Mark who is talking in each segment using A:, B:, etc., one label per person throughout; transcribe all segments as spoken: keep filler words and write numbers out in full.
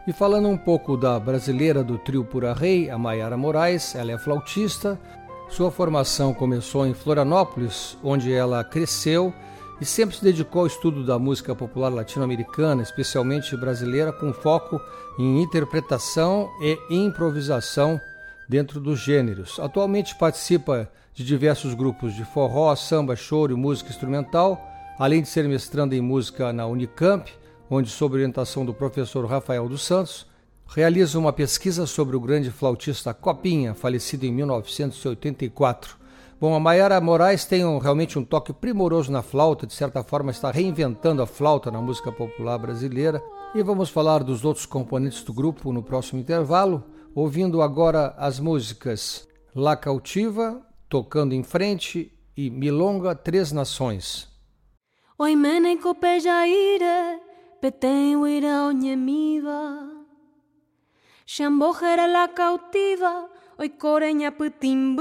A: E falando um pouco da brasileira do trio Pura Rei, a Maiara Moraes, ela é flautista. Sua formação começou em Florianópolis, onde ela cresceu e sempre se dedicou ao estudo da música popular latino-americana, especialmente brasileira, com foco em interpretação e improvisação dentro dos gêneros. Atualmente participa de diversos grupos de forró, samba, choro e música instrumental, além de ser mestranda em música na Unicamp, onde, sob orientação do professor Rafael dos Santos, realiza uma pesquisa sobre o grande flautista Copinha, falecido em mil novecentos e oitenta e quatro. Bom, a Maiara Moraes tem um, realmente um toque primoroso na flauta, de certa forma está reinventando a flauta na música popular brasileira. E vamos falar dos outros componentes do grupo no próximo intervalo, ouvindo agora as músicas La Cautiva, Tocando em Frente e Milonga Três Nações.
B: Oi mene copejaire, petém uira onhemiva, Xambojera la cautiva, oi corenha putimbu,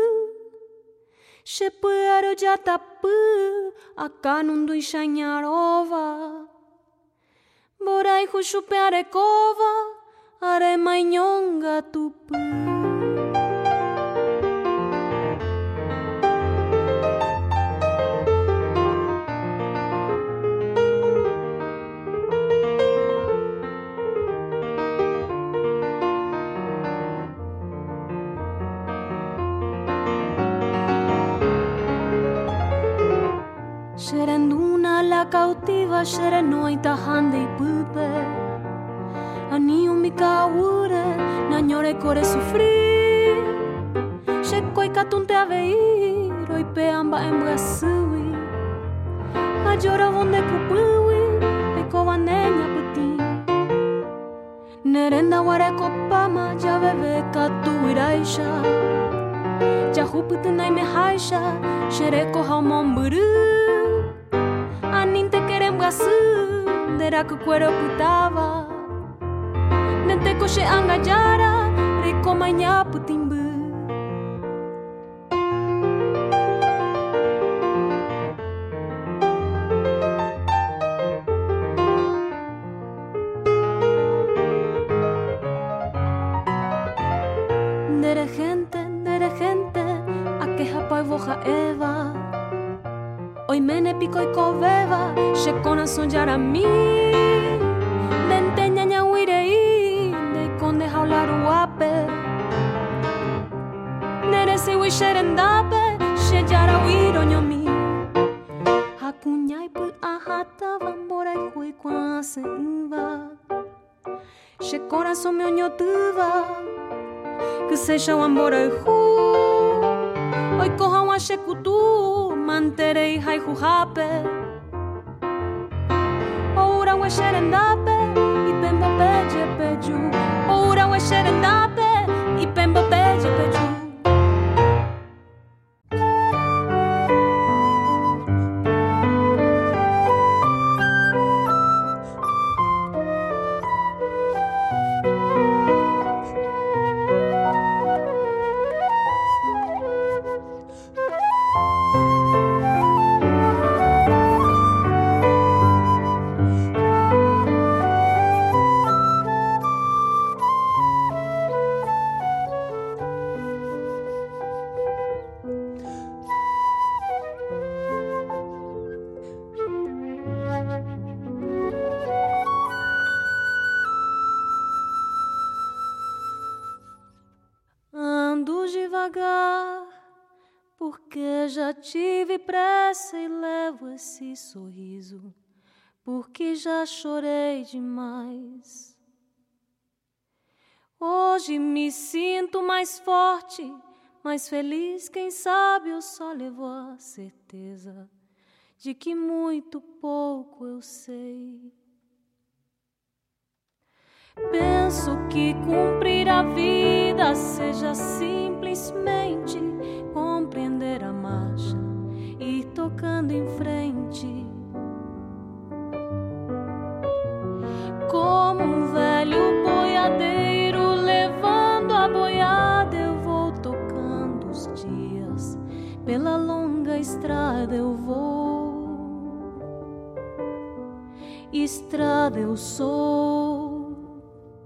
B: Xepuero jatapu, acanundu e xanharova, Borai chuchupe arecova, aremainhonga tupu. Xerenduna la cautiva, xerenoita hande e pupe, Aniu mi kaure, na nyore core sufrir, Xekoi katunte aveir, oi peamba embrasui, A jora vonde kupui, e kovanenya puti, Nerenda ware kopama, ja veve katu iraisha, Ja huputunai me haisha, xereko hamomburu, Aninte kerembrasu, dera que cuero putava, Nente coche angajara, rico manha putimbu. Dere gente, dere gente, a que japoi voja eva, Oi mene pico e coveva, she kona sonjara mi, Dente nyanya wirei, de konde haular uape, Nere se wi sherendape, she jara wiro nyomi, Hakunyai pu ahata vambora e hui kwa se uva, She coração meu nhotuva, que seja o amor e hu, Oi koha wa she kutu, manterei hai huhape, Oura we xerendape, i pembo peje peju, Oura we xerendape, i pembo peje peju. Porque já tive pressa e levo esse sorriso, porque já chorei demais. Hoje me sinto mais forte, mais feliz, quem sabe eu só levo a certeza de que muito pouco eu sei. Penso que cumprir a vida seja simplesmente compreender a marcha e ir tocando em frente. Como um velho boiadeiro levando a boiada, eu vou tocando os dias, pela longa estrada eu vou. Estrada eu sou.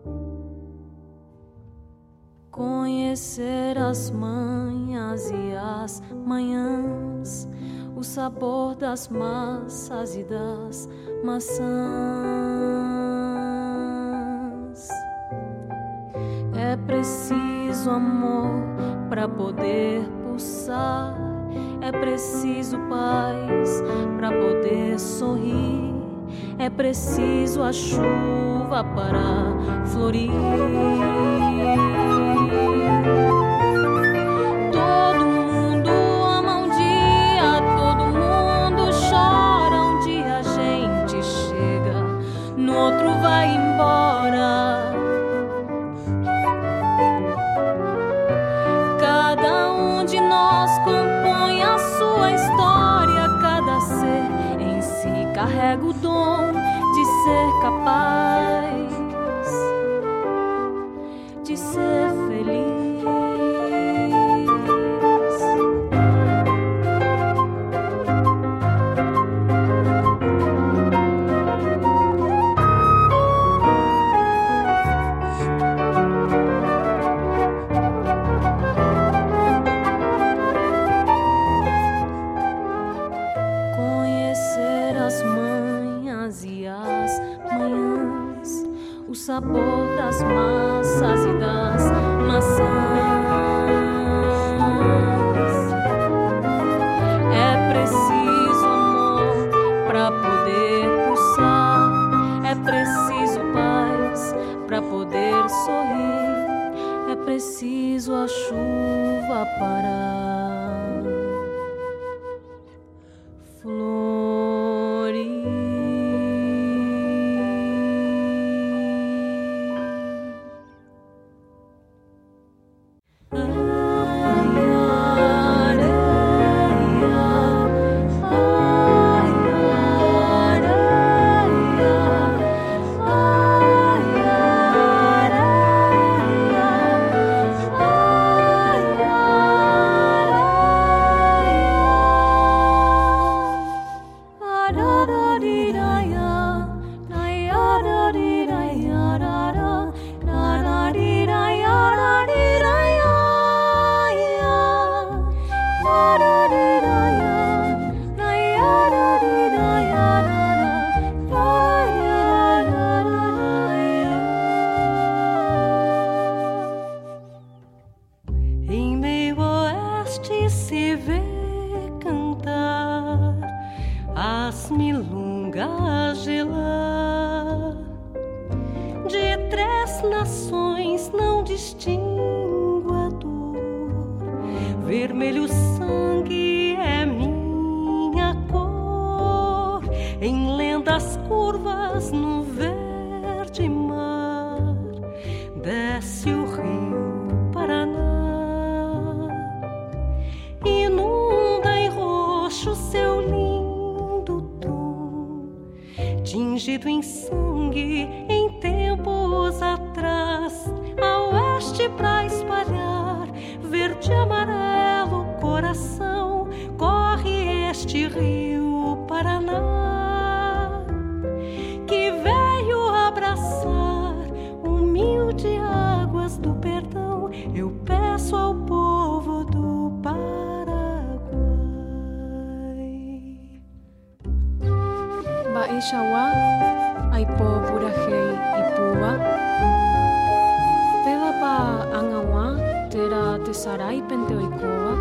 B: Conhecer as manhãs e as manhãs, o sabor das massas e das maçãs. É preciso amor para poder pulsar, é preciso paz para poder sorrir, é preciso a chuva para florir. Todo mundo ama um dia, todo mundo chora um dia, a gente chega, no outro vai embora. Cada um de nós compõe a sua história, cada ser em si carrega o dom de ser capaz de ser feliz. Conhecer as manhãs e as manhãs, o sabor das massas e das maçãs. É preciso amor para poder pulsar, é preciso paz para poder sorrir, é preciso a chuva para florir. Em meio oeste se vê cantar as milongas gelar. De três nações não distingo a dor, vermelho sangue é minha cor. Em lendas curvas no verde mar desce o rio Paraná, inunda em roxo seu lindo tom, tingido em sangue em tempos atrás, a oeste pra espalhar verde e amarelo coração, corre este rio Paraná, que veio abraçar humilde águas do perdão. Eu peço ao povo do Paraguai. Baixauá, Aipó, Purajei e Pua, Pela pa Angauá, Tera, Tesaray, Penteoicoa.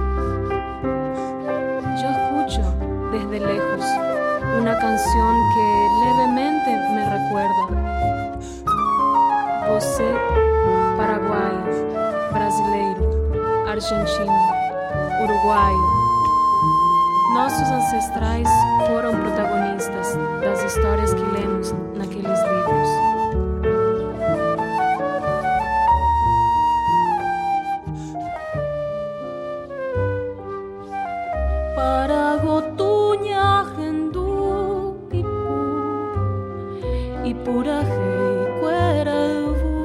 B: Yo escucho desde lejos una canción que levemente me recuerda. Você, paraguaio, brasileiro, argentino, uruguaio. Nossos ancestrais foram protagonistas das histórias que lemos naqueles livros. Paragotunya, Rendu, Ipu, Ipurajei, Cueravu,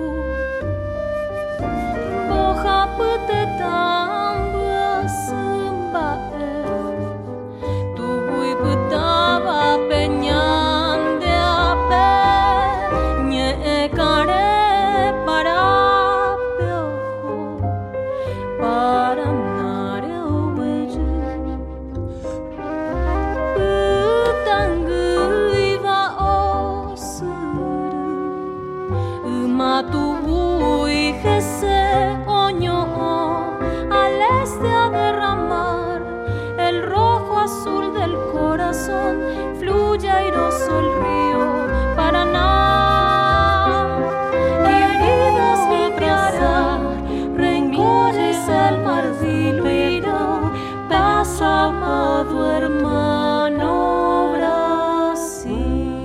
B: Boja, Petetamba, Sambaé, Tubu e Petaba, Penhande, Apé, Nhecare, Parapeujo, este a derramar el rojo azul del corazón, fluye airoso el río Paraná. Y heridas limpiará, rencores el mar diluirá, pasa amado hermano Brasil.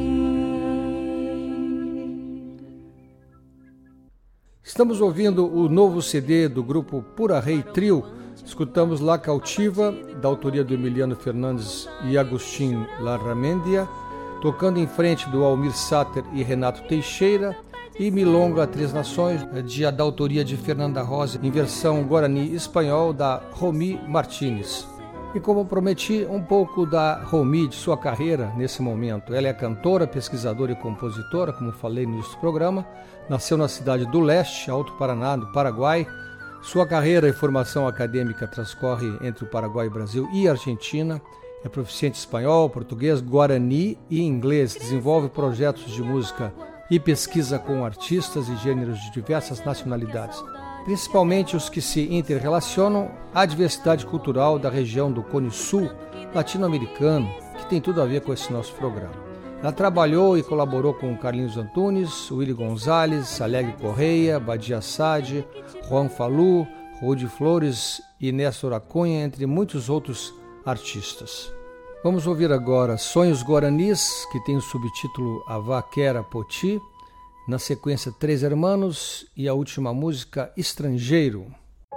A: Estamos ouvindo o novo C D do grupo Pura Rei Trio. Escutamos La Cautiva, da autoria do Emiliano Fernandes e Agustín Larramendia, tocando em frente do Almir Sater e Renato Teixeira, e Milonga Três Nações, de, da autoria de Fernanda Rosa, em versão guarani espanhol da Romy Martínez. E como prometi, um pouco da Romy, de sua carreira nesse momento. Ela é cantora, pesquisadora e compositora, como falei no início do programa. Nasceu na cidade do Leste, Alto Paraná, no Paraguai. Sua carreira e formação acadêmica transcorre entre o Paraguai, Brasil e Argentina. É proficiente em espanhol, português, guarani e inglês. Desenvolve projetos de música e pesquisa com artistas e gêneros de diversas nacionalidades, principalmente os que se interrelacionam à diversidade cultural da região do Cone Sul latino-americano, que tem tudo a ver com esse nosso programa. Ela trabalhou e colaborou com Carlinhos Antunes, Willy Gonzalez, Alegre Correia, Badia Sade, Juan Falú, Rudy Flores e Néstor Acunha, entre muitos outros artistas. Vamos ouvir agora Sonhos Guaranis, que tem o subtítulo Avaquera Poti, na sequência Três Hermanos e a última música Estrangeiro.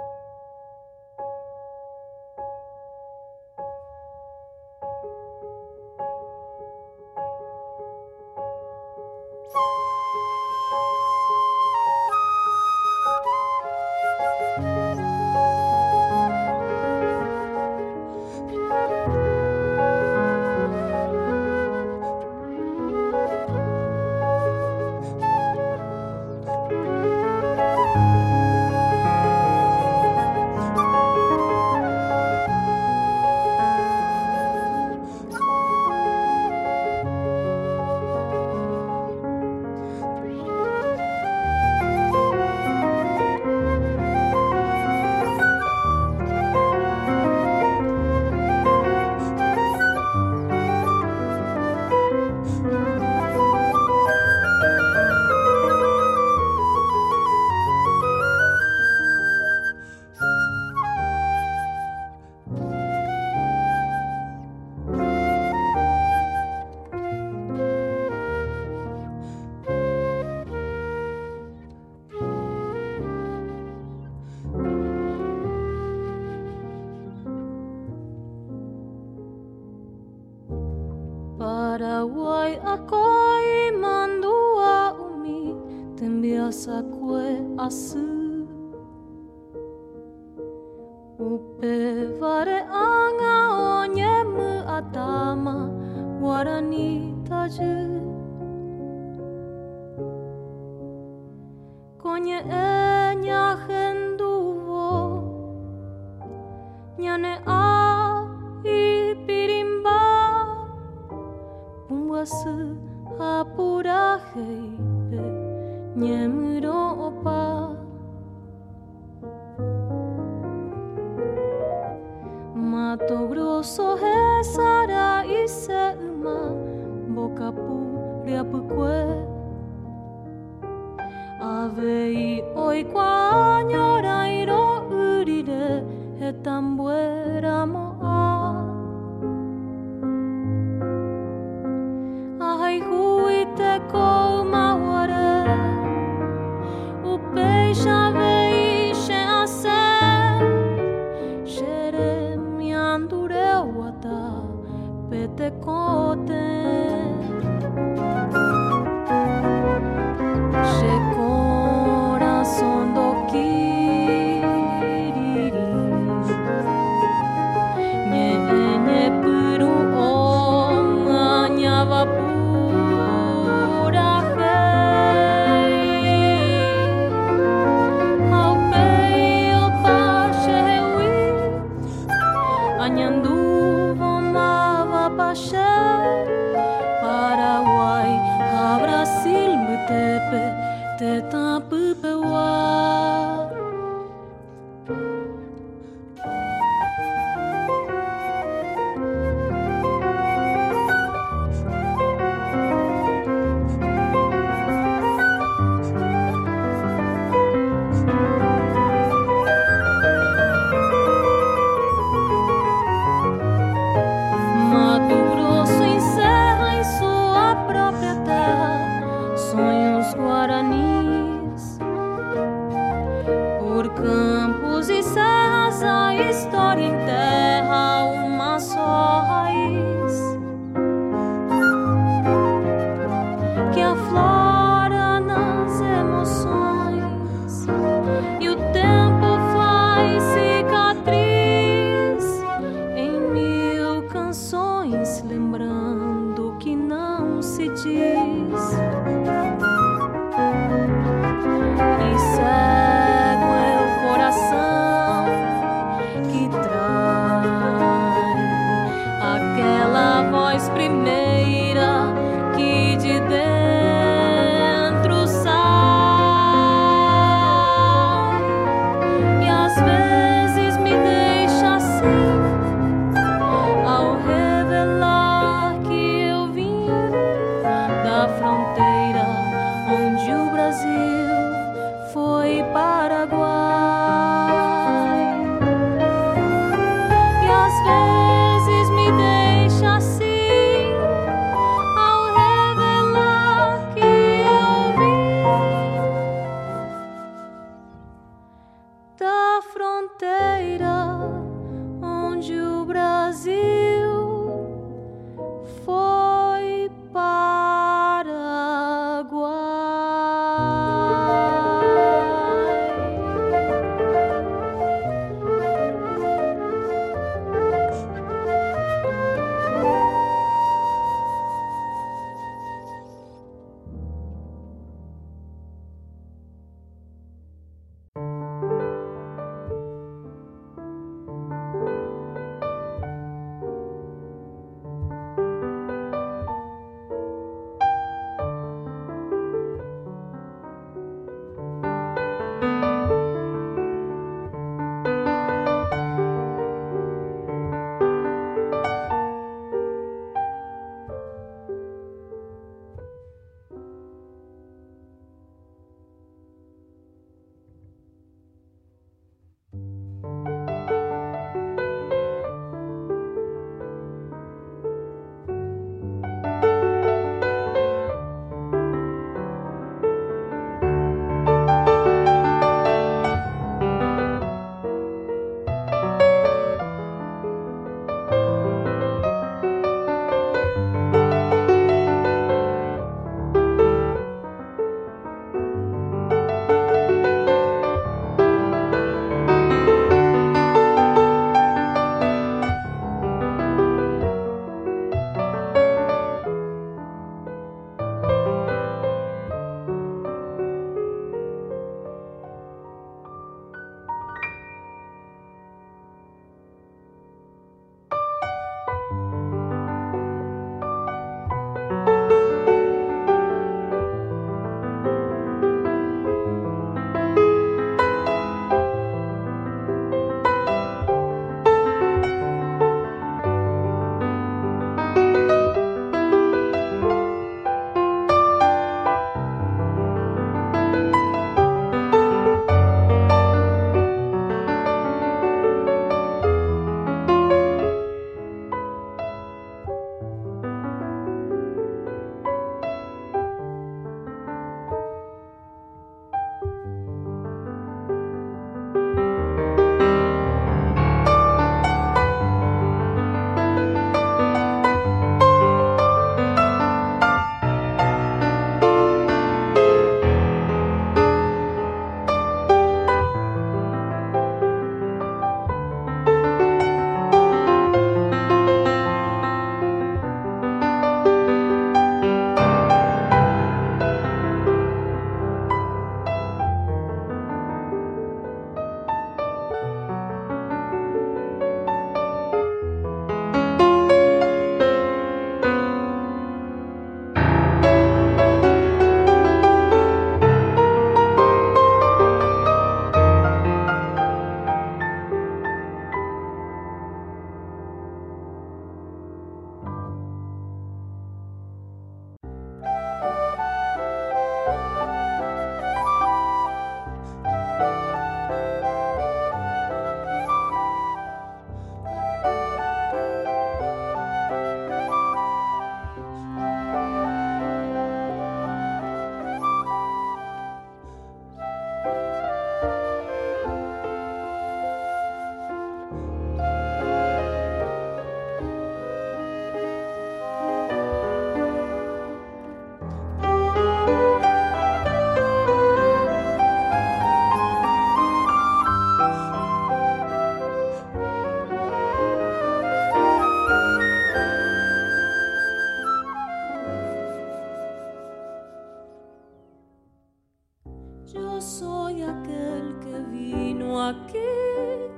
B: Paraguay akoi mandua umi tembiasa kue asu upe vare anga onyemu atama guarani taju konye enya henduvo nyane a ipirimba Umwasu apura heipe nyemuro opa Mato Grosso hesara ise uma bocapu riapukue Avei oikwa nyora iro urire hetambuera moa Ai hui te kou maware O peixe vei she ase Shere miandure wata pete kote She corazón do kiriri Nye fronteira onde o Brasil foi Paraguai.
C: Yo soy aquel que vino aquí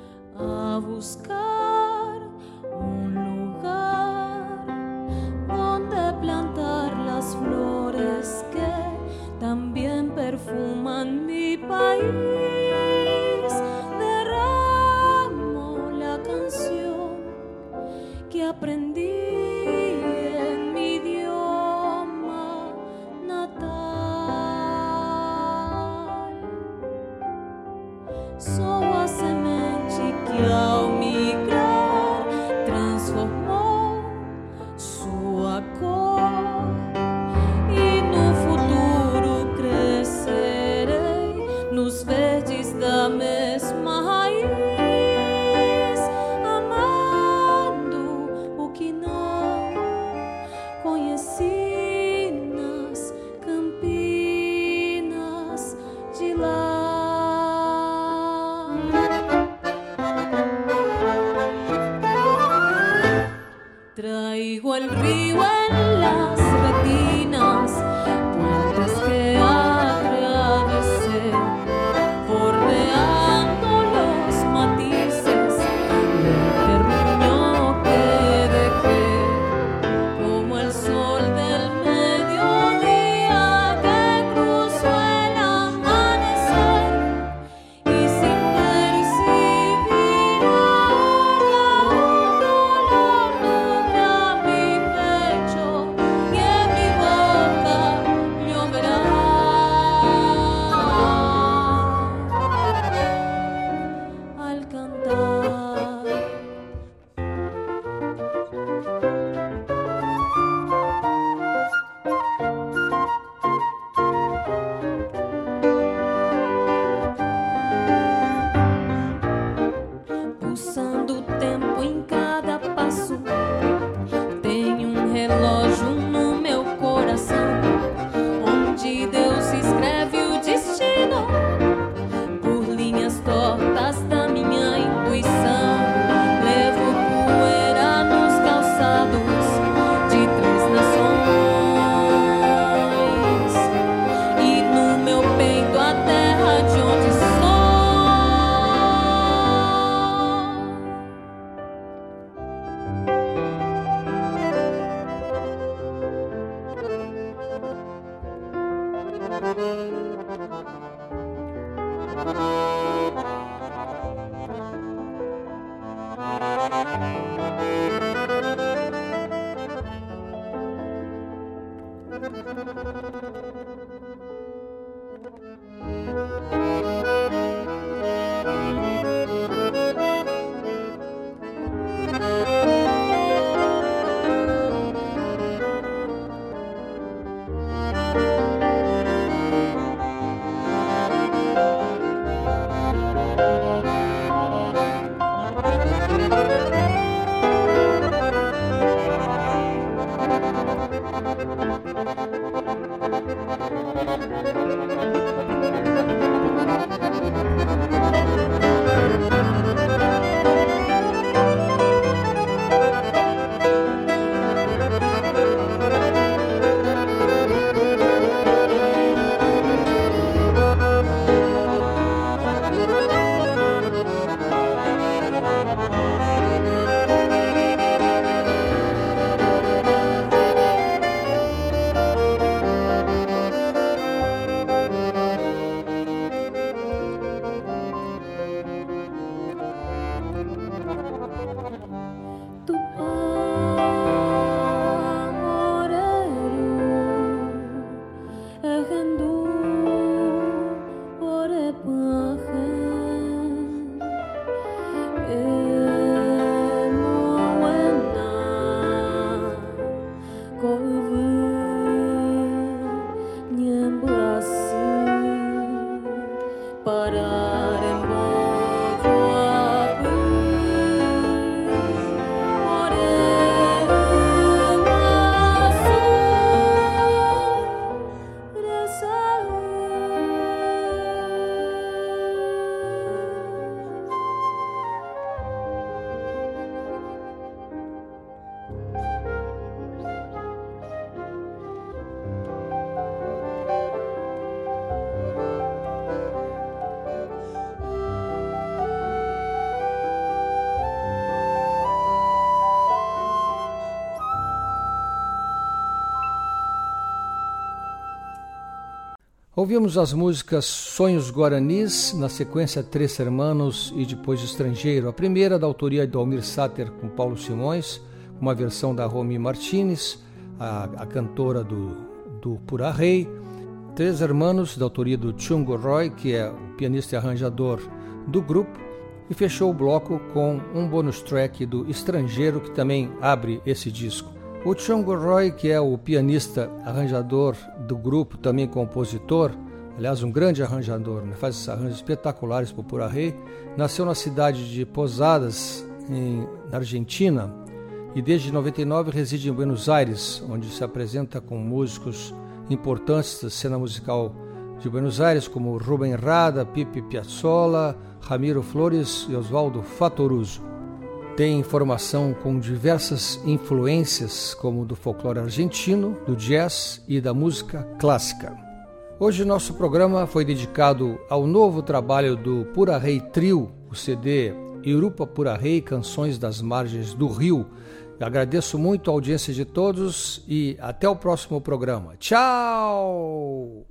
C: a buscar un lugar donde plantar las flores que también perfuman mi país. Derramo la canción que aprendí en mi idioma natal. Sou a semente que ao migrar transformou sua cor, e no futuro crescerei nos verdes da mesma raiz.
A: Ouvimos as músicas Sonhos Guaranis, na sequência Três Hermanos e depois Estrangeiro. A primeira da autoria de Almir Sater com Paulo Simões, uma versão da Romy Martinez, a, a cantora do, do Pura Rei. Três Hermanos, da autoria do Chungo Roy, que é o pianista e arranjador do grupo. E fechou o bloco com um bonus track do Estrangeiro, que também abre esse disco. O Chungo Roy, que é o pianista, arranjador do grupo, também compositor, aliás, um grande arranjador, né? Faz esses arranjos espetaculares para o Pura Rei, nasceu na cidade de Posadas, em, na Argentina, e desde noventa e nove reside em Buenos Aires, onde se apresenta com músicos importantes da cena musical de Buenos Aires, como Rubem Rada, Pipe Piazzolla, Ramiro Flores e Osvaldo Fattoruso. Tem formação com diversas influências, como do folclore argentino, do jazz e da música clássica. Hoje nosso programa foi dedicado ao novo trabalho do Pura Rei Trio, o C D Irupa Pura Rei, Canções das Margens do Rio. Eu agradeço muito a audiência de todos e até o próximo programa. Tchau!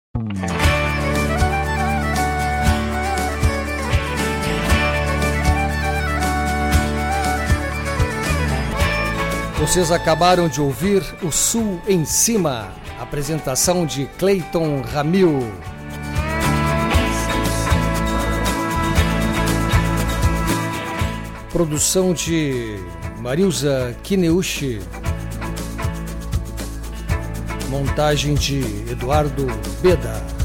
A: Vocês acabaram de ouvir O Sul em Cima, apresentação de Cleiton Ramil. Produção de Marilza Kineuchi. Montagem de Eduardo Beda.